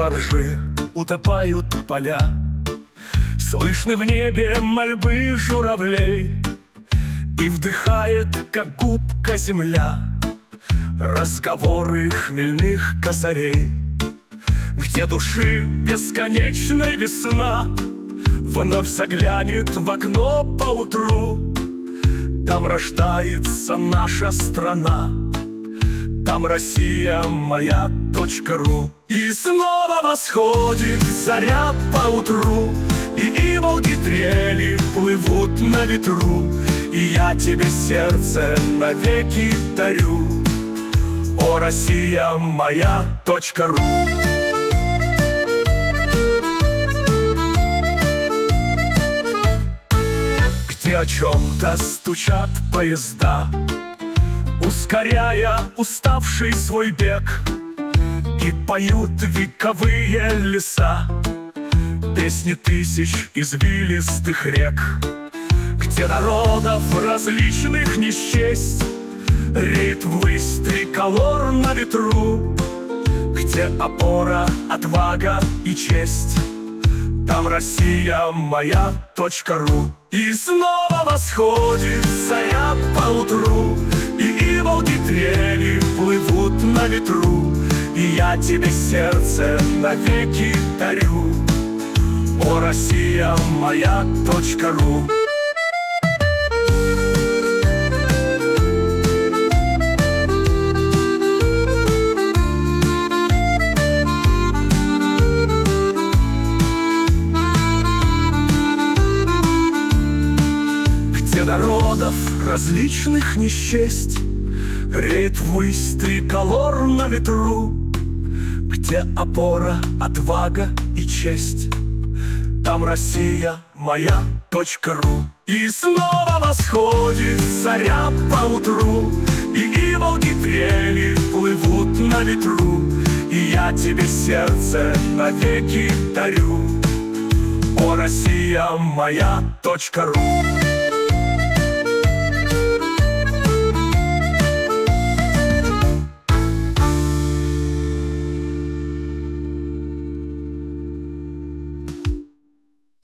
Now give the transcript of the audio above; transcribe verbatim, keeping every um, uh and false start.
во ржи утопают поля. Слышны в небе мольбы журавлей, и вдыхает, как губка, земля разговоры хмельных косарей. Где души бесконечная весна вновь заглянет в окно поутру, там рождается наша страна, там Россия моя точка ру. И снова восходит заря поутру, и иволги трели плывут на ветру, и я тебе сердце навеки дарю, о, Россия моя точка ру. Где о чем-то стучат поезда, ускоряя уставший свой бег, и поют вековые леса песни тысяч извилистых рек. Где народов различных не счесть, реет ввысь триколор на ветру, где опора, отвага и честь, там Россия моя точка ру. И снова восходит заря поутру, и иволги трели плывут на ветру, и я тебе сердце навеки дарю, о, Россия моя точка ру. Где народов различных не счесть, реет ввысь триколор на ветру, где опора, отвага и честь, там Россия моя точка ру. И снова восходит заря поутру, и иволги трели плывут на ветру, и я тебе сердце навеки дарю, о, Россия моя точка ру.